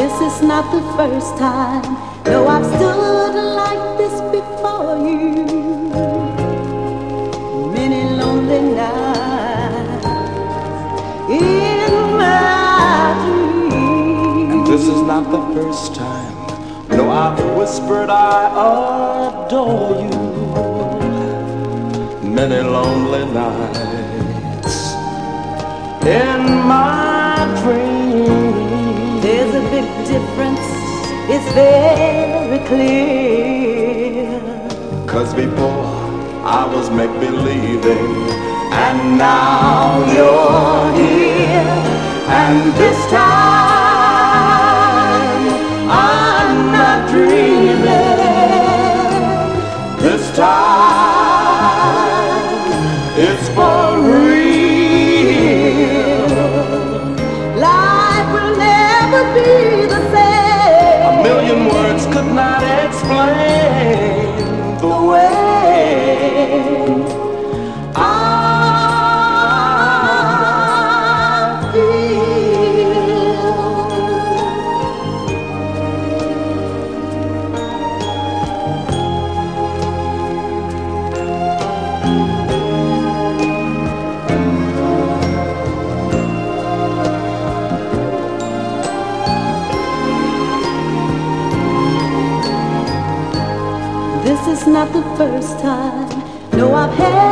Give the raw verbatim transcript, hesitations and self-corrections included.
This is not the first time. No, I've stood like this before you. Many lonely nights in my dreams. And this is not the first time. No, I've whispered I adore you. Many lonely nights in my dreams. There's a big difference, it's very clear. 'Cause before I was make-believing, and now you're here. And this time I'm not dreaming. This time it's for real. Life will never be the same. A million words could not explain the way I feel. This is not the first time. No, I've had